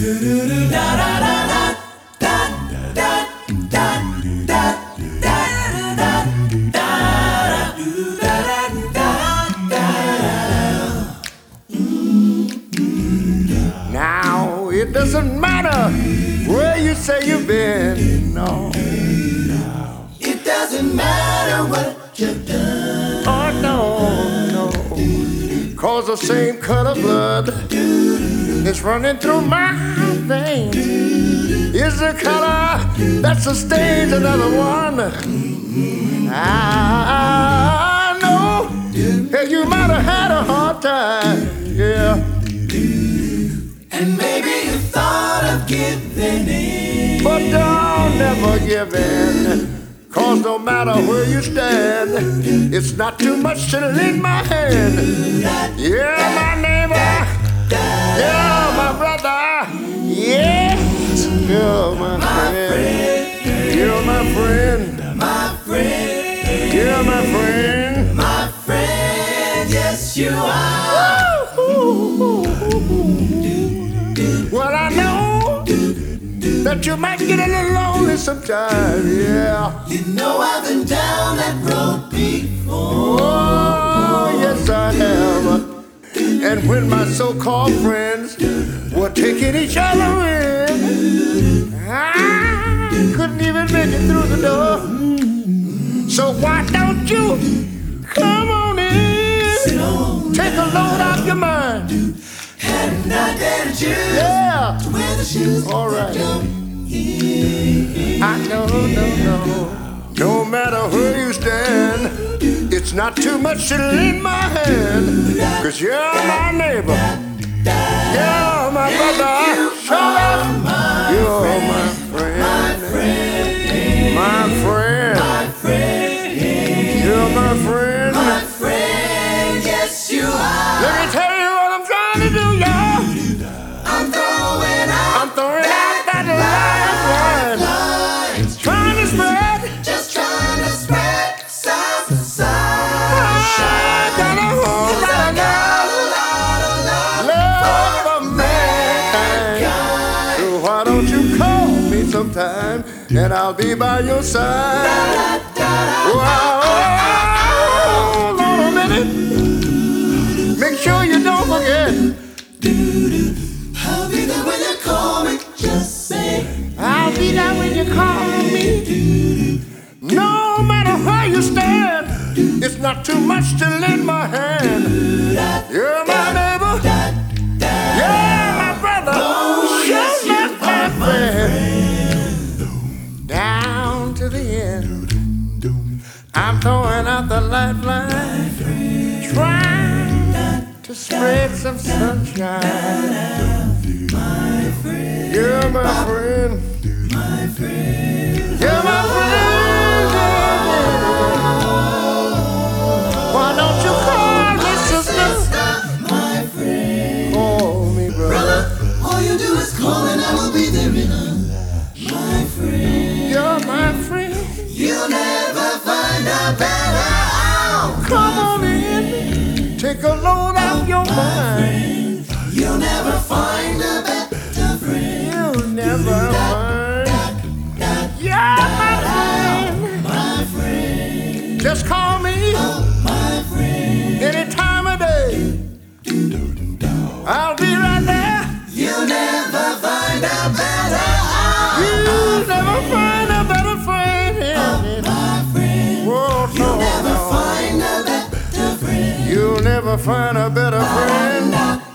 Now it doesn't matter where you say you've been, no. It doesn't matter what you've done. Oh no, no. Cause the same cut of blood is running through my veins. Is the color that sustains another one. I know that you might have had a hard time, yeah. And maybe you thought of giving in, but don't never give in. Cause no matter where you stand, it's not too much to lend my hand. Yeah, my neighbor, yeah, my brother, yes, you're my friend. You're my friend, my friend. you're my friend, My friend, yes you are. Well, I know that you might get a little lonely sometime, yeah. You know I've been down that road before. Oh, yes I have. And when my so-called friends were taking each other in, I couldn't even make it through the door. So why don't you come on in, take a load off your mind. And I dare you Yeah, to wear the shoes. all right. I know, no matter where you stand, it's not too much to lend my hand. Cause you're my neighbor, you're my brother, you're my friend, my friend, you're my friend. My friend, yes you are. Let me tell you what I'm trying to do, y'all. I'm throwing out that lifeline, trying to spread. just trying to spread some sunshine. Got a whole lot of love for mankind. So why don't you call me sometime and I'll be by your side. Wow, hold on a minute. Make sure you don't forget. I'll be there when you call me. Just say I'll be there when you call me. No matter where you stand, it's not too much to lend my hand. You're my neighbor, you're my brother, you're my friend. Down to the end, I'm throwing out the lifeline, trying to spread some sunshine. You're my friend, you're my friend. Why don't you call me sister? my friend. Call me brother. All you do is call and I will be there in a my friend. You're my friend. You'll never find a better out. Come on in, take a load off your mind. You'll never find a better friend. You'll never find. You're my friend. Just call me My friend. any time of day. I'll be right there. You'll never find a better out. You'll never find a better friend. My friend. Whoa, You'll no, never no. find a better friend. You'll never find a better friend.